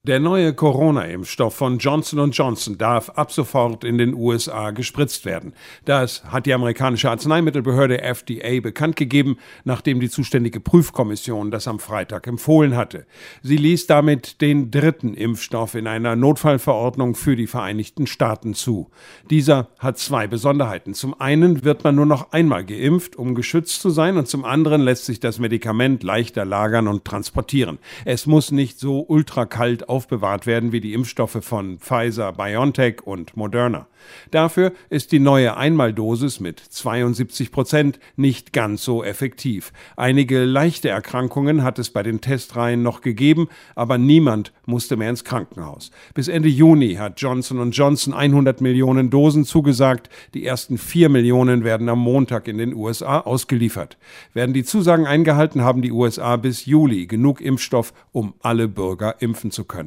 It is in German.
Der neue Corona-Impfstoff von Johnson & Johnson darf ab sofort in den USA gespritzt werden. Das hat die amerikanische Arzneimittelbehörde FDA bekannt gegeben, nachdem die zuständige Prüfkommission das am Freitag empfohlen hatte. Sie ließ damit den dritten Impfstoff in einer Notfallverordnung für die Vereinigten Staaten zu. Dieser hat zwei Besonderheiten. Zum einen wird man nur noch einmal geimpft, um geschützt zu sein, und zum anderen lässt sich das Medikament leichter lagern und transportieren. Es muss nicht so ultrakalt aufbewahrt werden wie die Impfstoffe von Pfizer, BioNTech und Moderna. Dafür ist die neue Einmaldosis mit 72% nicht ganz so effektiv. Einige leichte Erkrankungen hat es bei den Testreihen noch gegeben, aber niemand musste mehr ins Krankenhaus. Bis Ende Juni hat Johnson & Johnson 100 Millionen Dosen zugesagt. Die ersten 4 Millionen werden am Montag in den USA ausgeliefert. Werden die Zusagen eingehalten, haben die USA bis Juli genug Impfstoff, um alle Bürger impfen zu können.